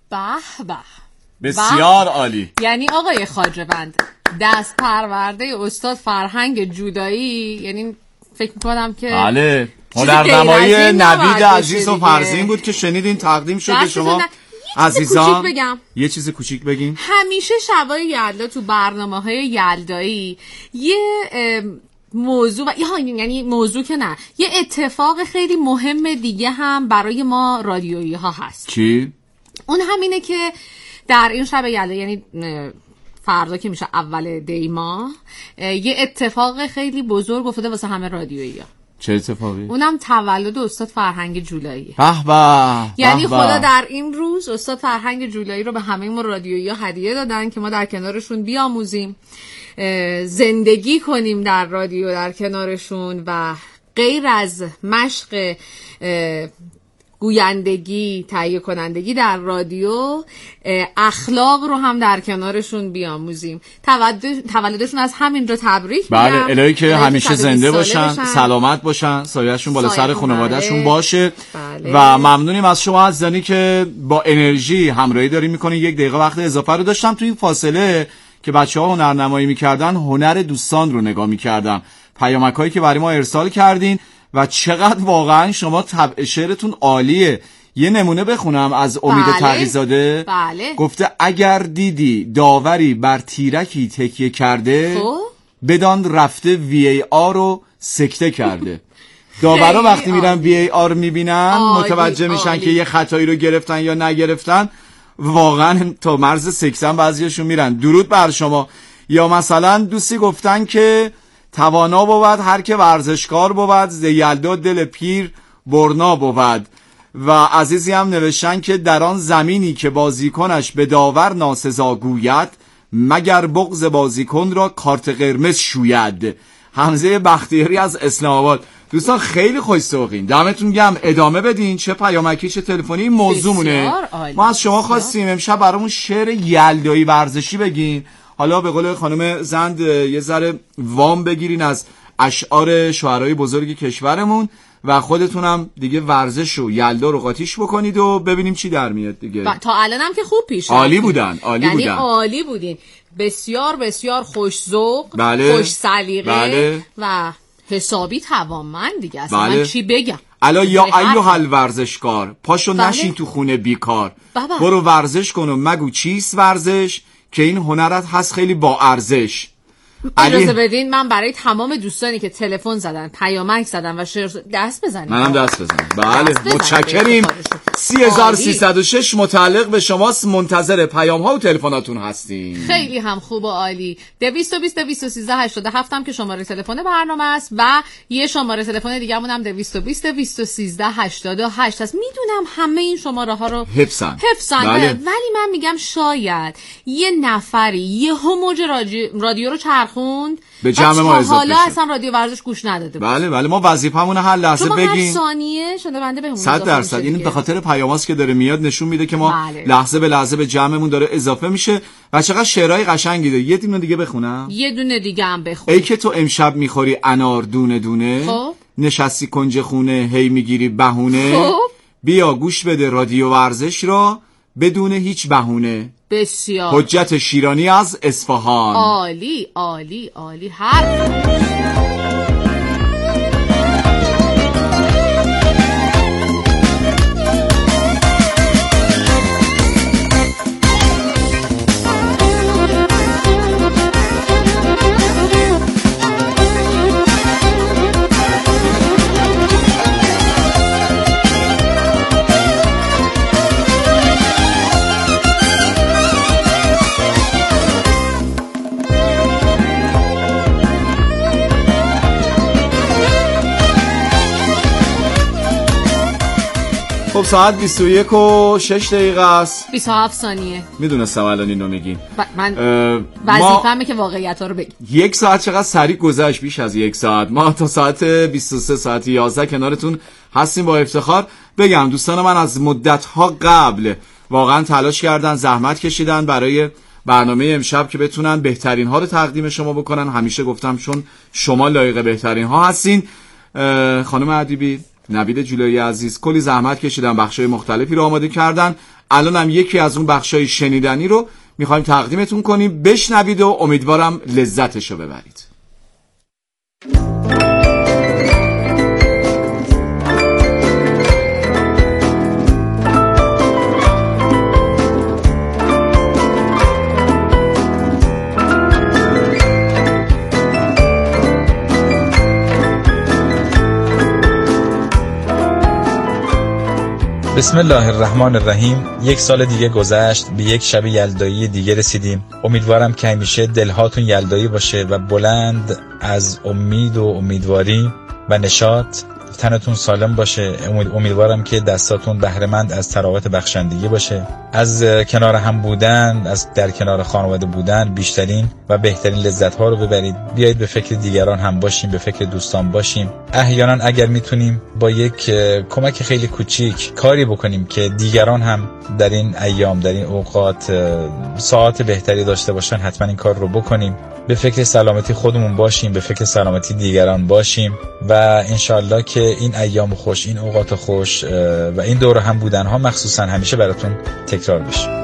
به بسیار عالی. یعنی آقای خواجه‌بند دست پرورده استاد فرهنگ جودایی، یعنی فکر می‌کنم که بله هنرنمایی نوید عزیز و فرزین بود که شنیدین تقدیم شد به شما عزیزان. یه چیز کوچیک بگیم. همیشه شبای یلدا تو برنامه‌های یلدایی یه موضوع یعنی موضوع که نه، یه اتفاق خیلی مهم دیگه هم برای ما رادیویی ها هست. چی؟ اون همینه که در این شب یلدا، یعنی فردا که میشه اول دی ماه، یه اتفاق خیلی بزرگ افتاده واسه همه رادیویی ها. چه اتفاقی؟ اونم تولد استاد فرهنگ جولایی. به به. یعنی خدا در این روز استاد فرهنگ جولایی رو به همه ما رادیویی ها هدیه دادن که ما در کنارشون بیاموزیم، زندگی کنیم در رادیو در کنارشون و غیر از مشق گویندگی، تهیه کنندگی در رادیو، اخلاق رو هم در کنارشون بیاموزیم. تولدشون از همینجا تبریک میگم. بله الهی که همیشه زنده باشن، سلامت باشن، سایه‌شون بالا سر خانواده‌شون باشه. بله. و ممنونیم از شما عزیزانی که با انرژی همراهی دارین میکنین. 1 دقیقه وقت اضافه رو داشتم تو این فاصله که بچه‌ها هنرنمایی میکردن، هنر دوستان رو نگاه میکردم، پیامک‌هایی که برای ما ارسال کردین و چقدر واقعا شما طبع شعرتون عالیه. یه نمونه بخونم از امید تقی‌زاده. بله. گفته اگر دیدی داوری بر تیرکی تکیه کرده، بدان رفته VAR رو سکته کرده. داورا وقتی میرن VAR میبینن متوجه میشن که یه خطایی رو گرفتن یا نگرفتن، واقعا تا مرز سکتن بعضیشون میرن. درود بر شما. یا مثلا دوستی گفتن که توانا بود هر که ورزشکار بود، ز یلدا دل پیر برنا بود. و عزیزی هم نوشتن که در آن زمینی که بازیکنش به داور ناسزا گوید، مگر بغض بازیکن را کارت قرمز شوید. حمزه بختیاری از اسلام آباد. دوستان خیلی خوش ذوقین، دمتون گرم. ادامه بدین، چه پیامکی چه تلفنی. موضوعمونه ما از شما خواستیم امشب برامون شعر یلدایی ورزشی بگین. حالا به قول خانم زند یه ذره وام بگیرین از اشعار شاعرای بزرگ کشورمون و خودتونم دیگه ورزش و یلدا رو قاطیش بکنید و ببینیم چی در میاد دیگه. تا الانم که خوب پیش عالی بودن، عالی یعنی بودن. عالی بودین. بسیار بسیار خوش ذوق، بله. خوش سلیقه، بله. و حسابی توانمند دیگه. اصلا بله. من چی بگم؟ الا یا ایوهل ورزشکار، پاشو بله. نشین تو خونه بیکار. بابا. برو ورزش کن و مگو چیست ورزش، که این هنرت هست خیلی با ارزش. اجازه بدین من برای تمام دوستانی که تلفن زدن، پیامک زدن و دست بزنیم. منم دست بزنم. بله متشکریم. 30306 متعلق به شماست. منتظر پیام ها و تلفناتون هستیم. خیلی هم خوب و عالی. 220 213 87 هم که شماره تلفن برنامه است و یه شماره تلفن دیگه‌مون هم 220 213 88 است. میدونم همه این شماره ها رو حفظن. بله. ولی من میگم شاید یه نفری یه موج رادیو رو چرخوند به جمع ما اضافه حالا بشه. اصلا رادیو ورزش گوش نداده بود. بله ما وظیفمون هر لحظه بگیم. هر ثانیه شده بنده بهمون 100%. این به خاطر پیاماست که داره میاد نشون میده که ما بله. لحظه به لحظه به جمعمون داره اضافه میشه. و چقدر شعرهای قشنگی داره. یه دونه دیگه بخونم. یه دونه دیگه هم بخون. ای که تو امشب میخوری انار دونه دونه، خب. نشستی کنج خونه هی میگیری بهونه، خب. بیا گوش بده رادیو ورزش را بدون هیچ بهونه. بسیار حجت شیرانی از اصفهان. عالی عالی عالی. هر خب ساعت 21 و 6 دقیقه است. 27 ثانیه. میدونستم الان اینو میگین. من وظیفه‌مه که واقعیت ها رو بگم. 1 ساعت چقدر سریع گذشت، بیش از 1 ساعت. ما تا ساعت 23 ساعت 11 کنارتون هستیم با افتخار. بگم دوستان من از مدت‌ها قبل واقعا تلاش کردن، زحمت کشیدن برای برنامه امشب که بتونن بهترین ها رو تقدیم شما بکنن. همیشه گفتم چون شما لایق بهترین ها هستین. خانم ادیبی، نوید جولایی عزیز کلی زحمت کشیدن، بخشای مختلفی رو آماده کردن. الان هم یکی از اون بخشای شنیدنی رو میخوایم تقدیمتون کنیم، بشنوید و امیدوارم لذتشو ببرید. بسم الله الرحمن الرحیم. یک سال دیگه گذشت، به یک شب یلدایی دیگه رسیدیم. امیدوارم که همیشه دلهاتون یلدایی باشه و بلند از امید و امیدواری و نشاط. تنتون سالم باشه. امیدوارم که دستاتون بهره‌مند از تراوت بخشندگی باشه، از کنار هم بودن، از در کنار خانواده بودن بیشترین و بهترین لذت ها رو ببرید. بیایید به فکر دیگران هم باشیم، به فکر دوستان باشیم. احیانا اگر میتونیم با یک کمک خیلی کوچیک کاری بکنیم که دیگران هم در این ایام، در این اوقات ساعت بهتری داشته باشن، حتما این کار رو بکنیم. به فکر سلامتی خودمون باشیم، به فکر سلامتی دیگران باشیم و انشالله که این ایام خوش، این اوقات خوش و این دور هم بودن ها مخصوصا همیشه براتون تکرار بشه.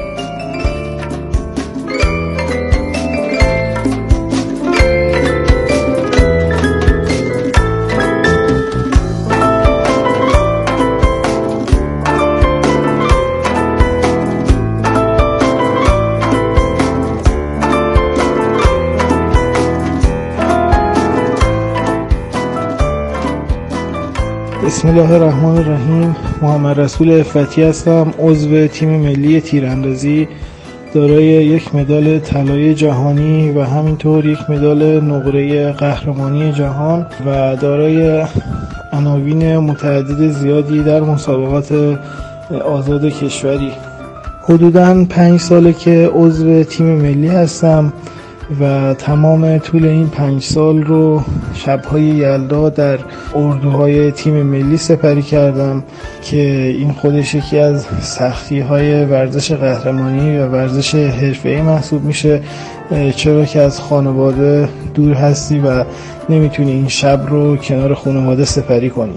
بسم الله الرحمن الرحیم. محمد رسول افتی هستم، عضو تیم ملی تیراندازی، دارای یک مدال طلای جهانی و همینطور یک مدال نقره قهرمانی جهان و دارای عناوین متعدد زیادی در مسابقات آزاد کشوری. حدوداً 5 ساله که عضو تیم ملی هستم و تمام طول این 5 سال رو شب‌های یلدا در اردوهای تیم ملی سپری کردم که این خودش یکی از سختی‌های ورزش قهرمانی و ورزش حرفه‌ای محسوب میشه، چرا که از خانواده دور هستی و نمیتونی این شب رو کنار خانواده سپری کنی.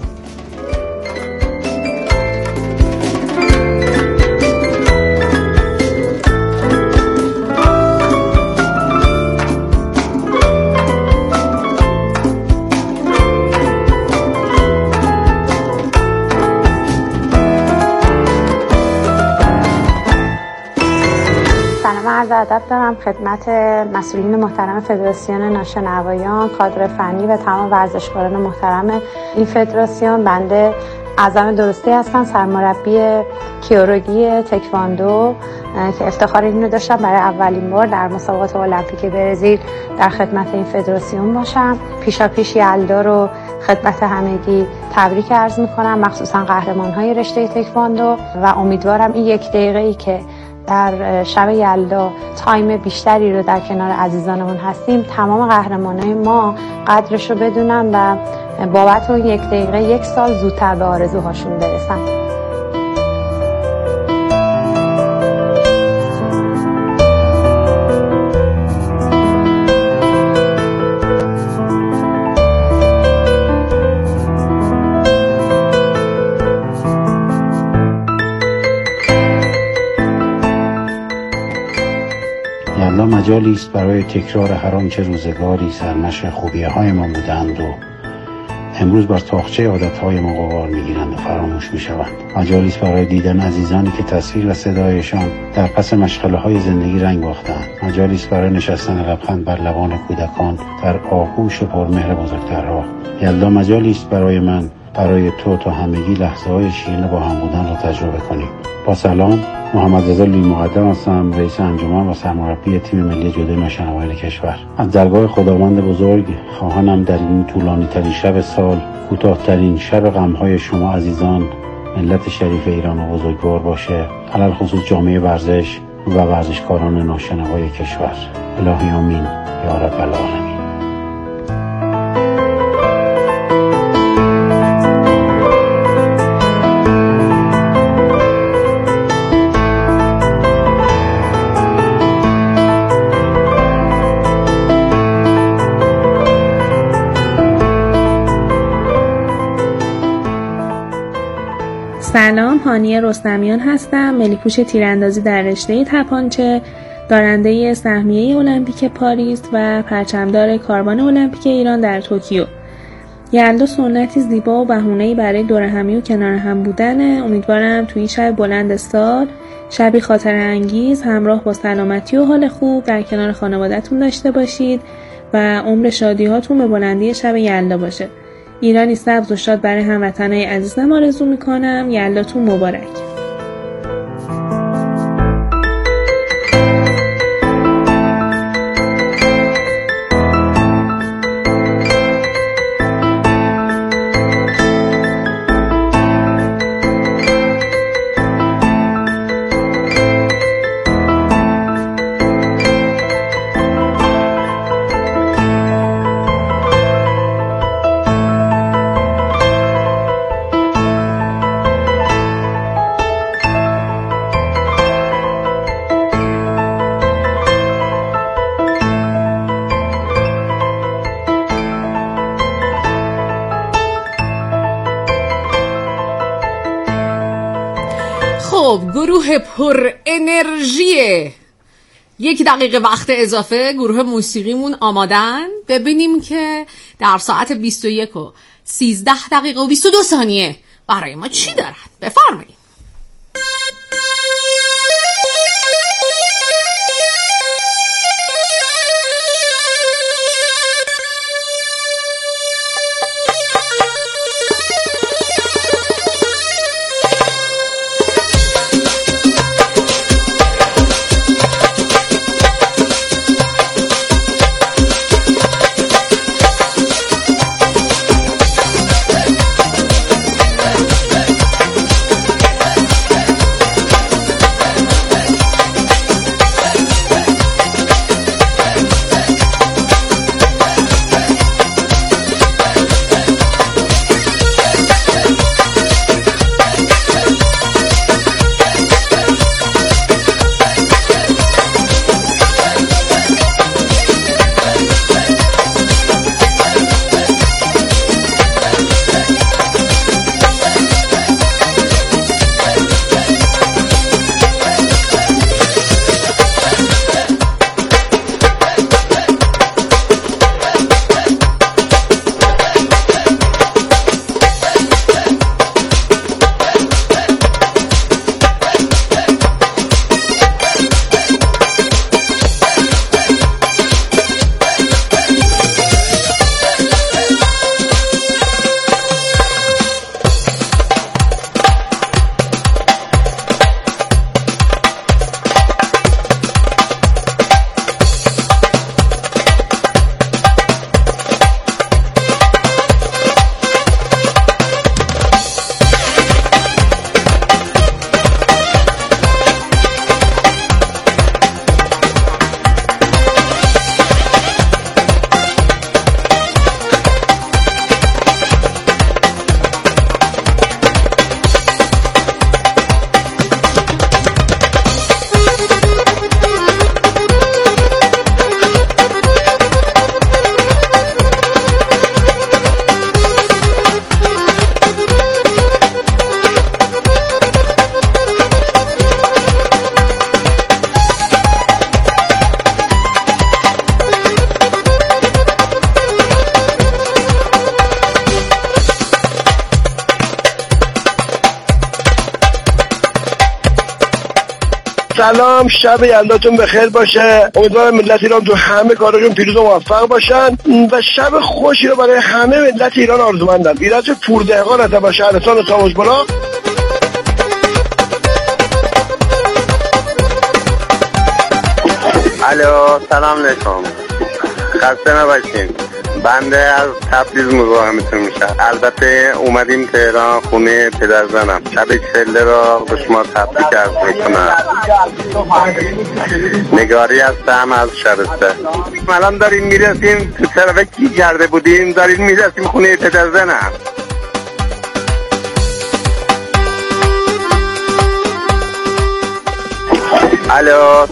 عرض ادب دارم خدمت مسئولین محترم فدراسیون ناشنوایان، کادر فنی و تمام ورزشکاران محترم این فدراسیون. بنده اعظم درستی هستم، سرمربی کیوروگی تکواندو که افتخار اینو داشتم برای اولین بار در مسابقات المپیک برزیل در خدمت این فدراسیون باشم. پیشاپیش یلدا رو خدمت همگی تبریک عرض میکنم، مخصوصا قهرمان‌های رشته تکواندو، و امیدوارم این 1 دقیقه‌ای که در شب یلدا تایم بیشتری رو در کنار عزیزانمون هستیم، تمام قهرمانای ما قدرش رو بدونن و بابت اون 1 دقیقه 1 سال زودتر به آرزوهاشون برسن. یلدا مجالی است برای تکرار هر آنچه روزگاری سرمشق خوبی‌های ما بودند و امروز بر تاقچه عادت‌های ما غبار می‌گیرند و فراموش می‌شوند. مجالی است برای دیدن عزیزانی که تصویر و صدایشان در پس مشغله‌های زندگی رنگ باختند. مجالی است برای نشستن لبخند بر لبان کودکان در آغوش و پرمهر بزرگترها. یلدا مجالی است برای من، برای تو، تا همگی لحظه‌های شیرین با هم بودن را تجربه کنیم. با سلام، محمد رضا لویی مقدم هستم، رئیس انجمن و سرمربی تیم ملی جودو ناشنوایان کشور. از درگاه خداوند بزرگ خواهانم در این طولانی ترین شب سال، کوتاه‌ترین شب غم‌های شما عزیزان ملت شریف ایران و بزرگوار باشه، علل خصوص جامعه ورزش و ورزشکاران ناشنوای کشور. الهی آمین یا رب العالمین. سلام، هانیه رستمیان هستم، ملی‌پوش تیراندازی در رشته تپانچه، دارنده سهمیه المپیک پاریس و پرچمدار کاروان المپیک ایران در توکیو. یلدا سنتی زیبا و بهونه‌ای برای دورهمی و کنار هم بودن. امیدوارم توی این شب بلند سال شبی خاطره انگیز همراه با سلامتی و حال خوب در کنار خانواده‌تون داشته باشید و عمر شادی‌هاتون به بلندی شب یلدا باشه. ایرانی سبز و شاد برای هموطنای عزیزم آرزو میکنم. یلداتون مبارک. گروه پر انرژی 1 دقیقه وقت اضافه گروه موسیقیمون آمادن. ببینیم که در ساعت 21 و 13 دقیقه و 22 ثانیه برای ما چی دارن. بفرمایید. سلام، شب یلداتون بخیر باشه. امیدوارم ملت ایران تو همه کارشون پیروز و موفق باشن و شب خوشی رو برای همه ملت ایران آرزومندم. ایرج پوردهقان از شهرستان ساموزبرا. الو، سلام علیکم، خسته نباشین. بنده از تبریز مزاحمتون میشم. البته اومدیم تهران خونه پدرزنم. شب چله را به شما تبریک عرض میکنم. نگاری هستم از شهرستان. الان داریم میرسیم تو ترافیک گرده بودیم، داریم میرسیم خونه پدرزنم. الو،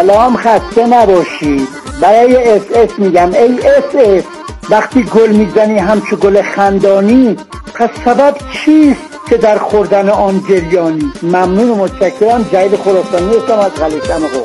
سلام، خسته نباشید. برای اس اس میگم ای اس اس، وقتی گل میزنی همچو گل خندانی، پس سبب چیست که در خوردن آن جریانی؟ ممنون و متشکرم. جدید خراسانی هستم از قلیچم قم.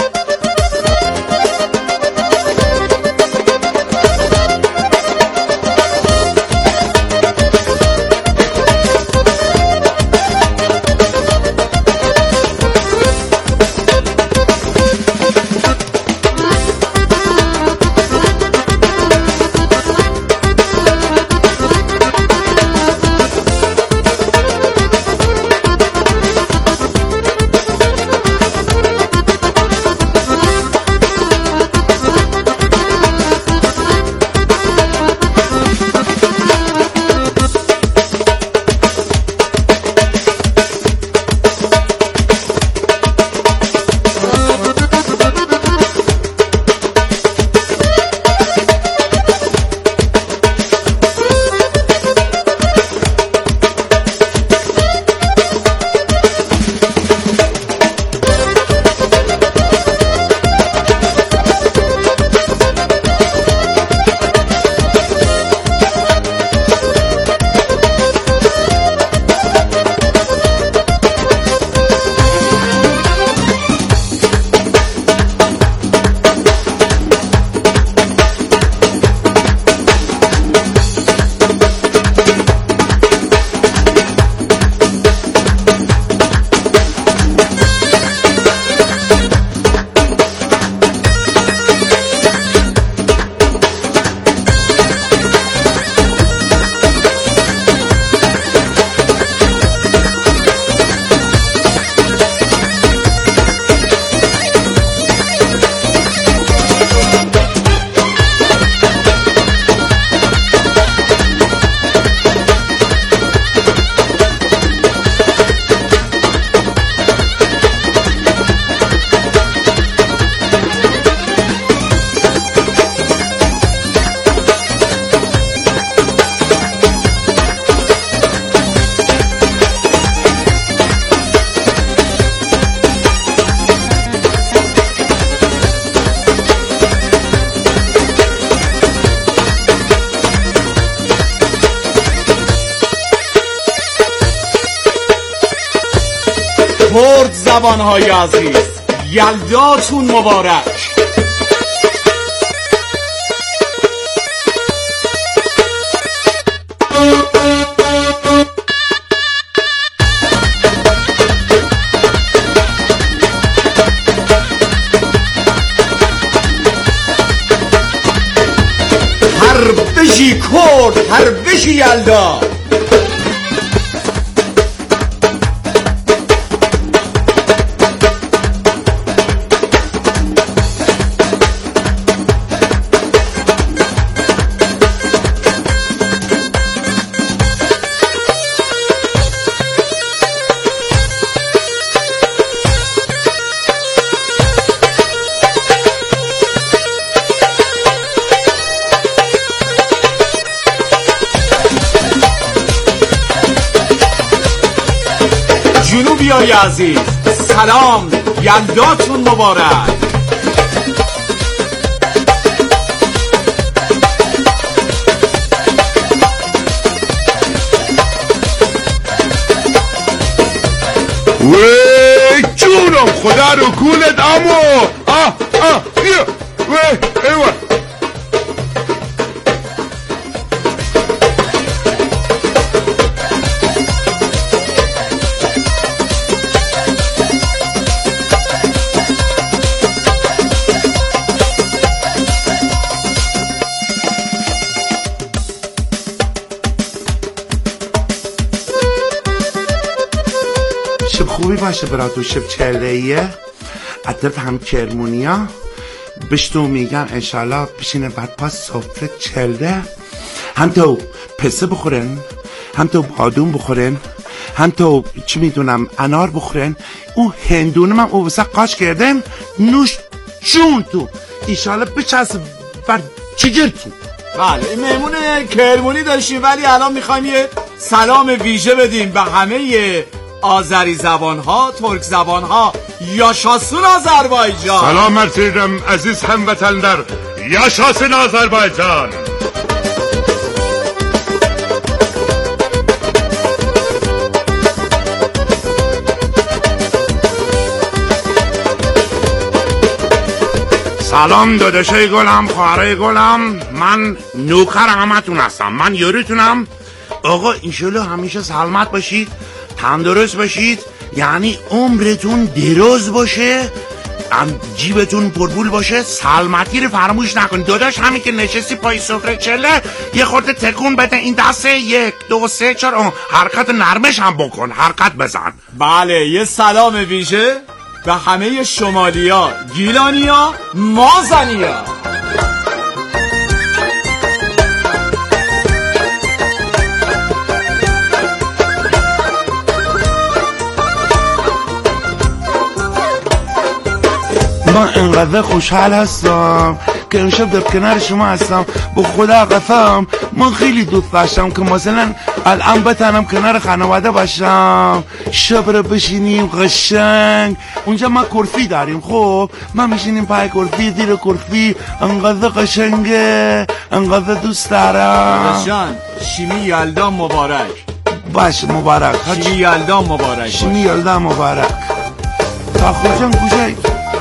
کرد زبانهای عزیز، یلداتون مبارک. هر بشی کرد، هر بشی یلدا. جنوبیای عزیز سلام، یلداتون مبارک. وی جونم خدا رو کولت امو بیا وی ایوه شب خوبی باشه براتون، شب چلهیه عطف هم کرمونیا بشتو میگم انشالله بشینه بعد پاس سفره چلده، هم تو پسه بخورن، هم تو بادون بخورن، هم تو چی میدونم انار بخورن. اون هندونه من او وسط قاش کردم نوش جون تو انشالله بچسب بر جگرتون. بله این مهمون کرمونی داشتیم، ولی الان میخوایم یه سلام ویژه بدیم به همه آذری زبانها، ترک زبانها، یاشاسون آذربایجان. سلام ارسیدم عزیز هموطنlar. یاشاسون آذربایجان. سلام داداشای گلم، خواهرای گلم، من نوکر همتون هستم، من یاریتونم. آقا انشالله همیشه سلامت باشید، تندرست باشید، یعنی عمرتون دراز باشه، جیبتون پرپول باشه، سلامتی رو فراموش نکنید. داداش همین که نشستی پای سفره چله یه خورده تکون بده این دسته، 1 2 3 4 حرکت نرمش هم بکن، حرکت بزن. بله، یه سلام ویژه به همه شمالیا، گیلانیا، مازنیا. من انقدر خوشحال هستم که امشب در کنار شما هستم. با خدا قسم من خیلی دوست داشتم که مثلا الان بتونم کنار خانواده باشم، شب رو بشینیم قشنگ. اونجا ما کرسی داریم، خب ما میشینیم پای کرسی، زیر کرسی، انقدر قشنگه، انقدر دوست دارم. جان شیمی یلدا مبارک. باش مبارک. شیمی یلدا مبارک. شیمی یلدا مبارک. تا خوشن گوشه.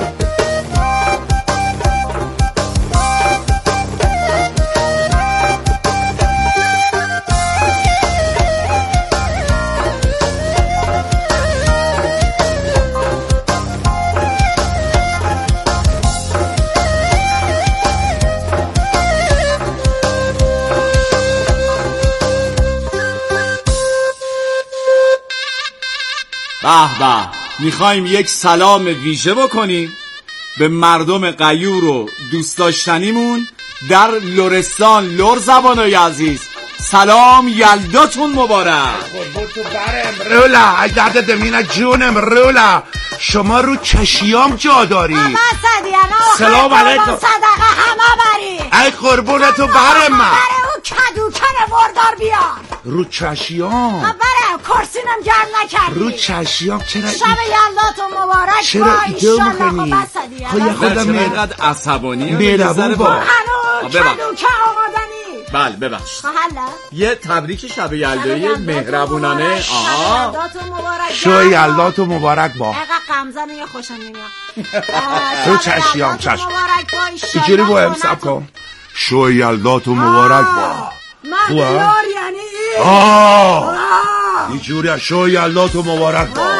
به به، میخوایم یک سلام ویژه بکنیم به مردم غیور و دوست داشتنیمون در لرستان، لر زبانای عزیز. سلام یلداتون مبارک. رولا اجداد دمینه جونم، رولا شما رو چشیام جا داری. سلام علیکم. صدقه همه بری. ای قربون تو برم من. او کدوکن وردار بیار. رو چشیام. برم کرسینم گرم نکردی. رو چشیام چرا شب یلداتون مبارک. چرا ایده میکنی؟ خواهی خودم اینقدر عصبانی میرم با هنو کدوکن آمادنی. بله ببخش. حالا یه تبریک شب یلدایی مهربونانه. آها شو یلداتو مبارک با. اقا قمزن یه خوشم نمیاد. رو چشیام چشم اینجوری با امساب کن. شو یلداتو مبارک با. من بیار یعنی اینجوری شو یلداتو مبارک با.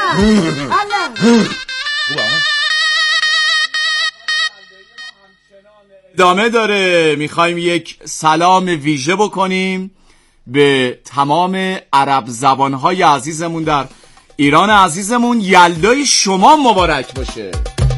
ادامه داره. میخوایم یک سلام ویژه بکنیم به تمام عرب زبانهای عزیزمون در ایران عزیزمون. یلدای شما مبارک باشه.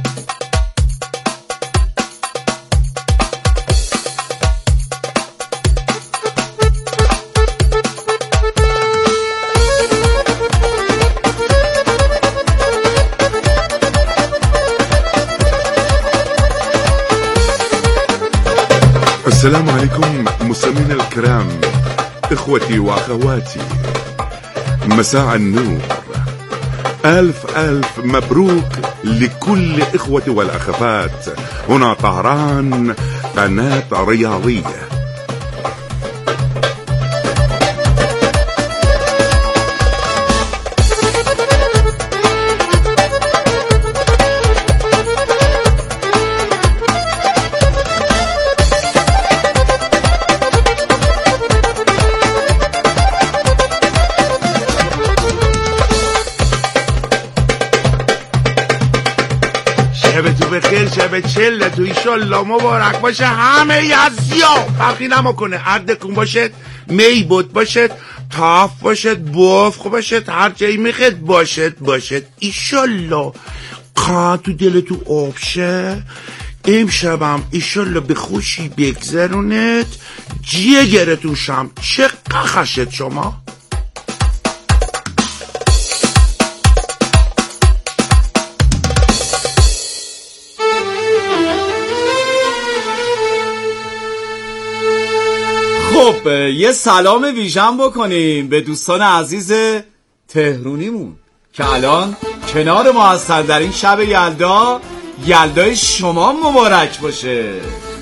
السلام عليكم مستمعينا الكرام، إخوتي وأخواتي، مساء النور. ألف ألف مبروك لكل إخوة والأخوات. هنا طهران، قناة رياضية. شبتو بخیر، شب چلتو ایشالله مبارک باشه. همه یزیا فرقی نمکنه، عدکون باشد، می بود باشد، تاف باشد، بافخ باشد، هر جایی میخد باشد ایشالله. قا تو دلتو آب شه. امشبم ایشالله به خوشی بگذرونت، جیگرتون شم. چه قخشت شما؟ خب یه سلام ویژن بکنیم به دوستان عزیز تهرونیمون که الان کنار ما هستن در این شب یلدا. یلدای شما مبارک باشه.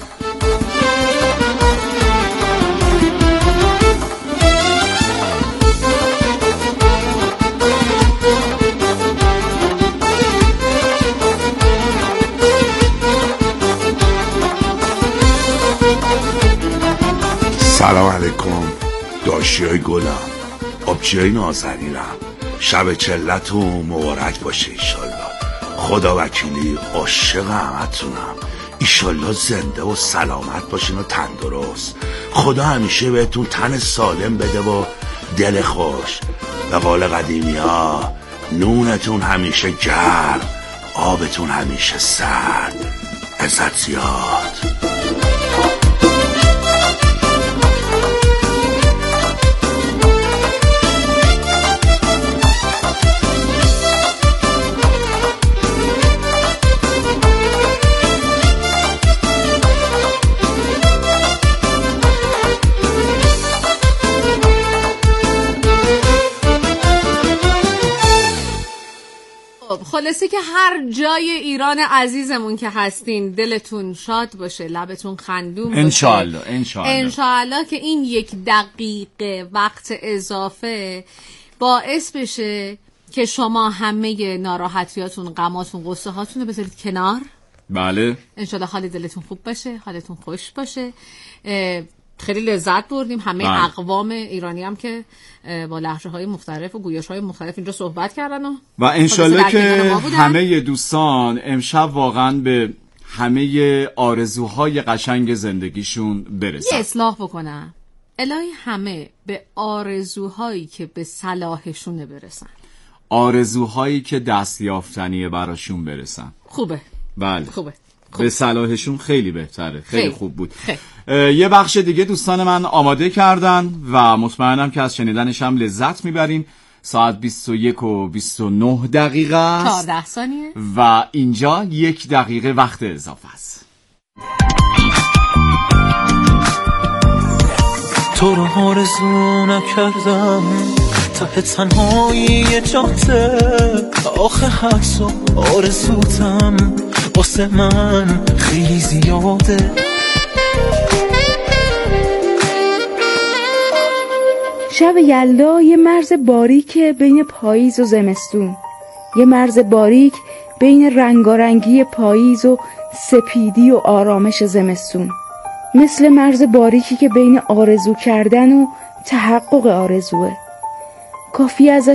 سلام علیکم داشتی های گلم، آبچی های نازنینم، شب چلتون مبارک باشه ایشالله. خدا وکیلی عاشق همتونم، ایشالله زنده و سلامت باشین و تندرست. خدا همیشه بهتون تن سالم بده و دل خوش. به قول قدیمی ها نونتون همیشه گرم، آبتون همیشه سرد. عزت زیاد. خلاصه که هر جای ایران عزیزمون که هستین دلتون شاد باشه، لبتون خندون باشه انشالله. انشالله که این 1 دقیقه وقت اضافه باعث بشه که شما همه ناراحتیاتون، غماتون، غصه هاتون رو بذارید کنار. بله انشالله حال دلتون خوب باشه، حالتون خوش باشه. خیلی لذت بردیم. همه بله. اقوام ایرانی هم که با لهجه های مختلف و گویش های مختلف اینجا صحبت کردن و انشالله که همه دوستان امشب واقعا به همه آرزوهای قشنگ زندگیشون برسن. یه اصلاح بکنم الهی همه به آرزوهایی که به صلاحشونه برسن، آرزوهایی که دستیافتنیه براشون برسن. خوبه. بله خوبه. به صلاحشون خیلی بهتره. خیلی خوب بود. یه بخش دیگه دوستان من آماده کردن و مطمئنم که از شنیدنش هم لذت میبرین. ساعت 21:29 است 14 ثانیه و اینجا 1 دقیقه وقت اضافه است. تو رو آرزو نکردم ته تنهایی جاده، آخه حس و آرزوتم واسه من خیلی زیاده. شب یلدا یه مرز باریک بین پاییز و زمستون، یه مرز باریک بین رنگارنگی پاییز و سپیدی و آرامش زمستون، مثل مرز باریکی که بین آرزو کردن و تحقق آرزوه. کافی ازش